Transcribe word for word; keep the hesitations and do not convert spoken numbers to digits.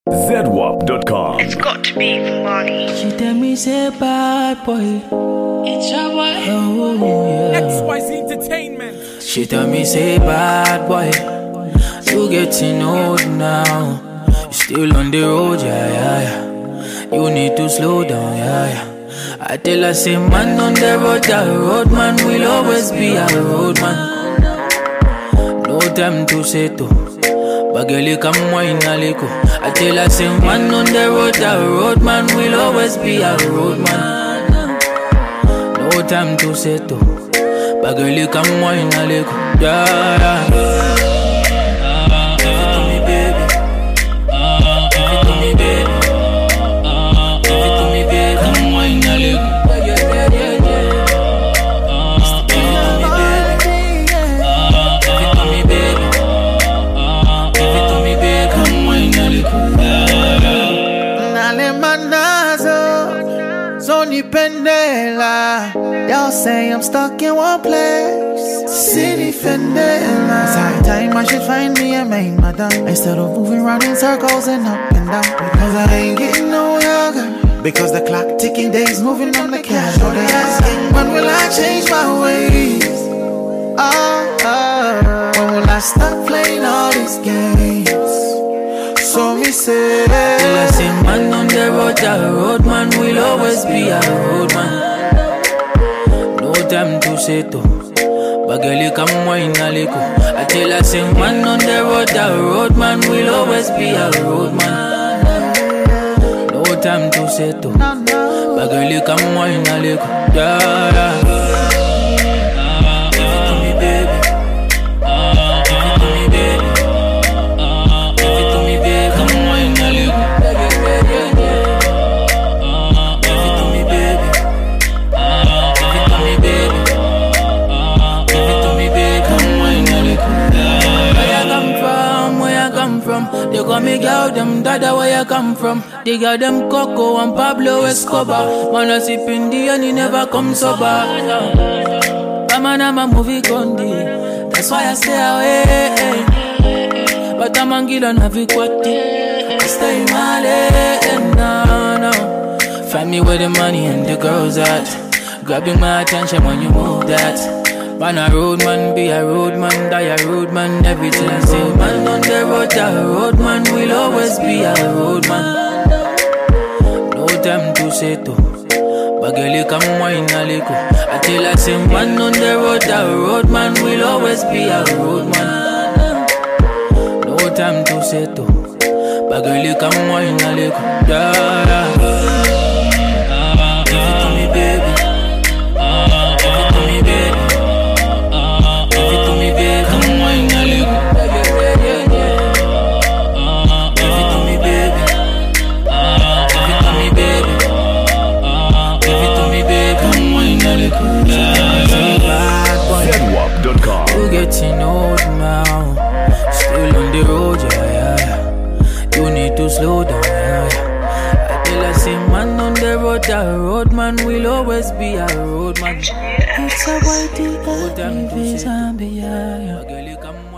Z W A P dot com. It's got to be from Marley. She tell me say bad boy. It's your boy. Oh yeah. X Y Z Entertainment. She tell me say bad boy. You getting old now. You still on the road, yeah, yeah, yeah. You need to slow down, yeah, yeah. I tell her say man on the road, the road man will always be a road man. No time to settle. But girl, you come wine a little. I tell her, say man on the road, the road man will always be a road man. No time to settle. But girl, you come wine a little. Yeah, yeah. Give it to me, baby. Give it to me, baby. Give it to me, baby. Come wine a little. Yeah, yeah, yeah, yeah. Give it to me, baby. Give it to me, baby. Pendela. Y'all say I'm stuck in one place. City Fendela. It's high time I should find me a main madam, instead of moving around in circles and up and down. Because I ain't getting no younger. Because the clock ticking, days moving on the cash. So they asking, when will I change my ways? Oh, oh, when will I stop playing all these games? So me say, till I say man on the road, the road man will always be a road man. No time to settle. But girl, you come wine a little. I tell her say man on the road, the road man will always be a road man. No time to settle. But girl, you come wine a little. Yeah, yeah. They call me girl, them dada where you come from. They got them Coco and Pablo Escobar. Man a sip in the and he never come sober. But man I'm a movie condi, that's why I stay away. But I'm a girl and have it quatty. I stay in my lane, no, no. Find me where the money and the girls at. Grabbing my attention when you move that. Man a road man, be a road man, die a road man, everything I say. Man on the road, a road man will always be a road man. No time to settle. But girl, you come wine a little. I tell her, say man on the road, a road man will always be a road man. No time to settle. But girl, you come wine a little. Yeah, yeah. You getting old now, still on the road, yeah, yeah. You need to slow down, yeah, yeah. I tell her, say man on the road, the road man will always be a road man. It's a whitey, a zombie, yeah, yeah.